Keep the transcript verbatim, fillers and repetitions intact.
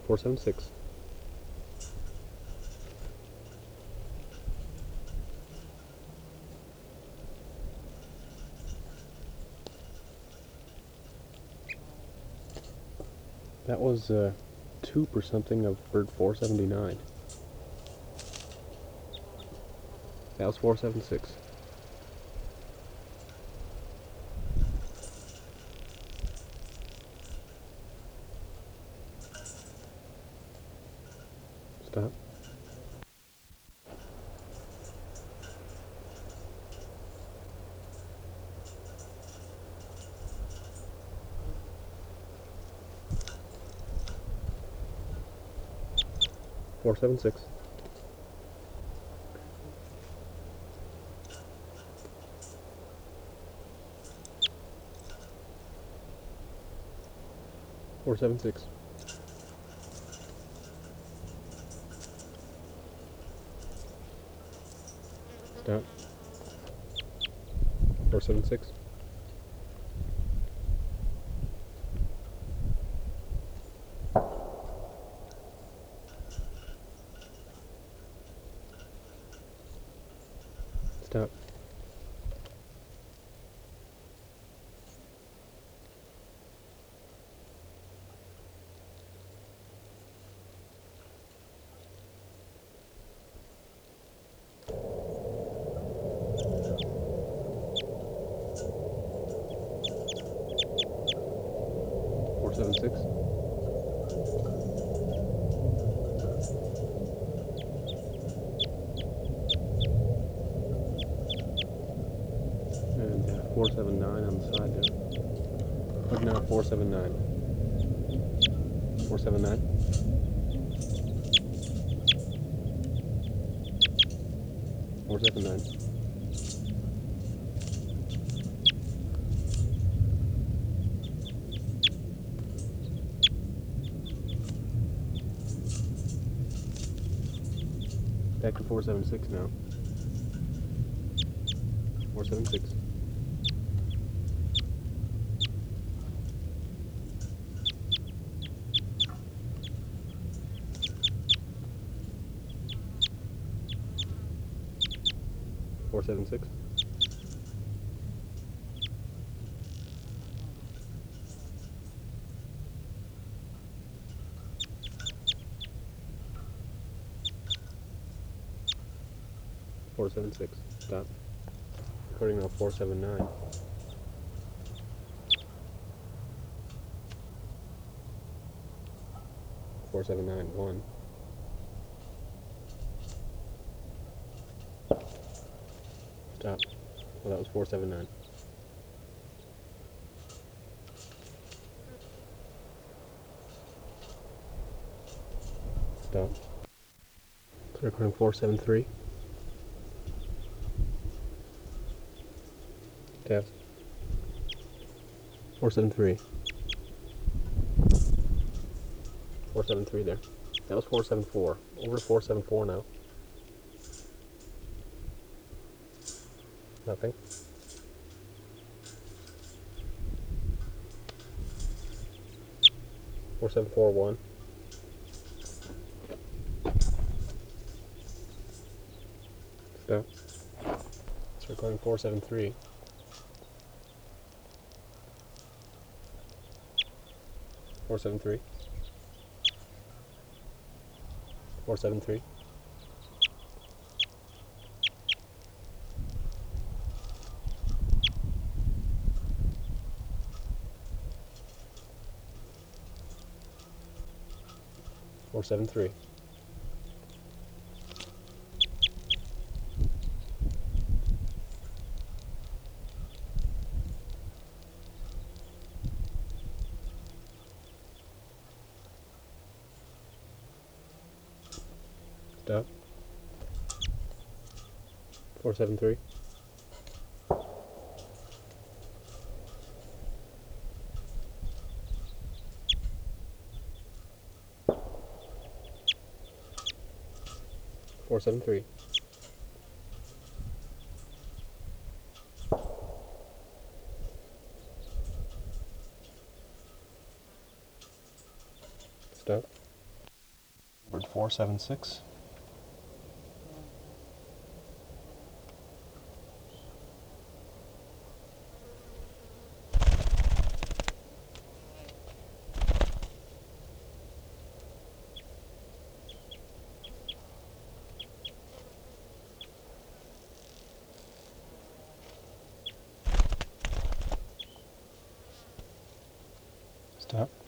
four seven six. That was uh, two per something of bird four seventy-nine. That was four seven six. Stop. four seven six. four seven six. Stop. four seven six. Stop. four seven six. And uh, four seven nine on the side there. Look now, four seven nine. four seven nine. four seven nine. Back to four seven six now. four seven six. four seven six. four seven six. Stop. Recording now four seven nine. four seven nine one. Stop. Well, that was four seven nine. Stop. So recording four seven three. Test. four seven three. four seven three there. That was four seven four. Over to four seven four now. Nothing. four seven four one. Stop. It's recording four seven three. four seven three. four seven three. four seven three. Stop. four seven three. four seven three. Stop. Word four seven six. Stop.